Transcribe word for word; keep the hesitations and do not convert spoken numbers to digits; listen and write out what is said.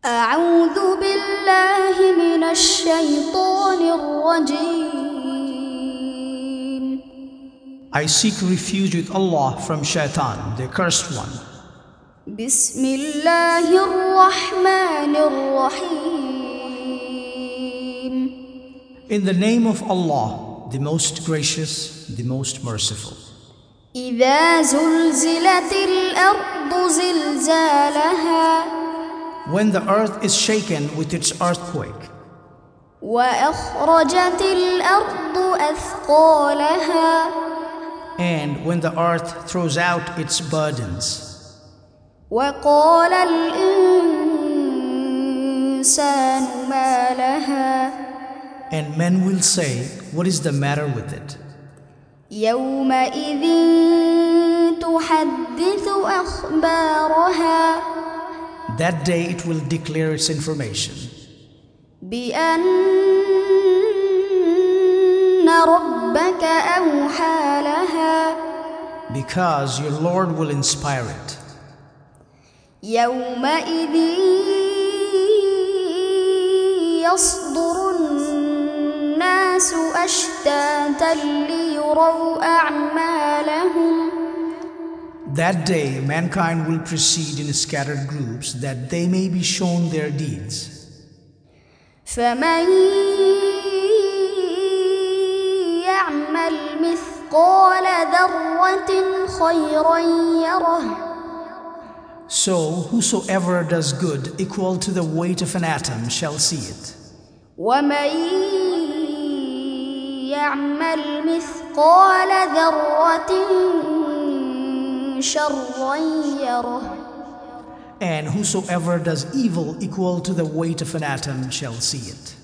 أعوذ بالله من الشيطان الرجيم. I seek refuge with Allah from Shaitan, the accursed one. بسم الله الرحمن الرحيم. In the name of Allah, the most gracious, the most merciful. إذا زلزلت الأرض زلزالها When the earth is shaken with its earthquake, وأخرجت الأرض أثقالها and when the earth throws out its burdens, وقال الإنسان ما لها and men will say, what is the matter with it? يومئذ تحدث أخبارها That day it will declare its information بأن ربك أوحى لها because your Lord will inspire it. يومئذ يصدر الناس أشتاتا ليروا أعمالهم That day mankind will proceed in scattered groups that they may be shown their deeds. فمن يعمل مثقال ذرة خيرا يره So whosoever does good equal to the weight of an atom shall see it. ومن يعمل مثقال ذرة شرا يره And whosoever does evil equal to the weight of an atom shall see it.